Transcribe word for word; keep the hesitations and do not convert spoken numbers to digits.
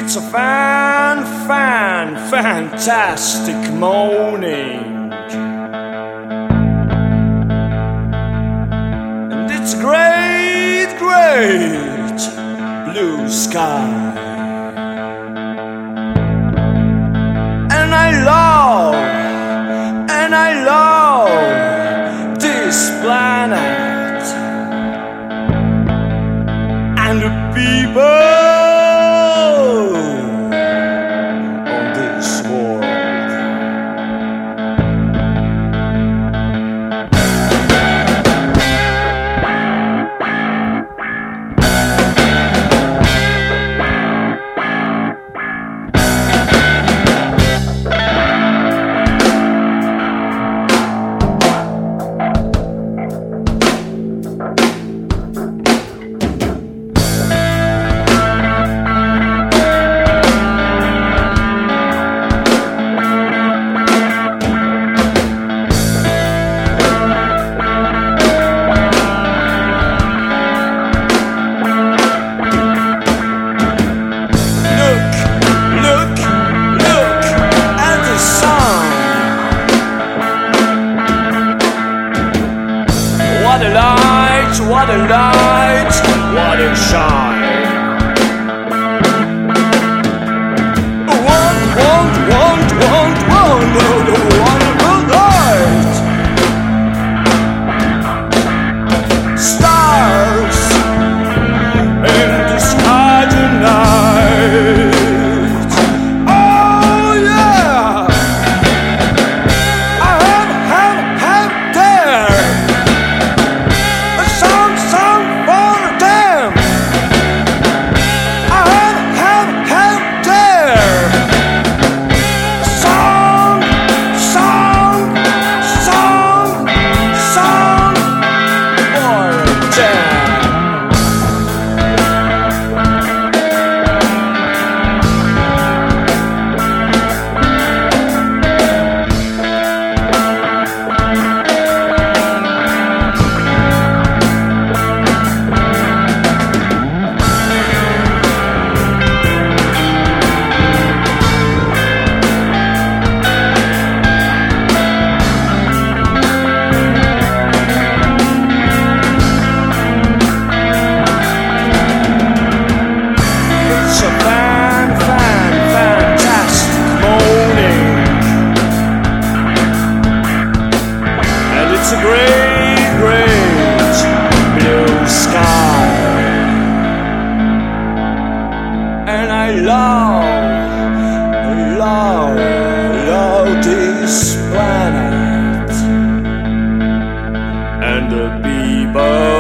It's a fan, fan, fantastic morning, and it's a great, great blue sky, and I love, and I love this planet and the people What a light, what a light, what a shine. Want, want, want, want, want, want, wonderful light. Stars in the sky tonight. Oh yeah, I have, have, have there. Song, song for them. I have, have, have there. Song, song, song, song for them. It's a great, great blue sky, and I love, love, love this planet and the people.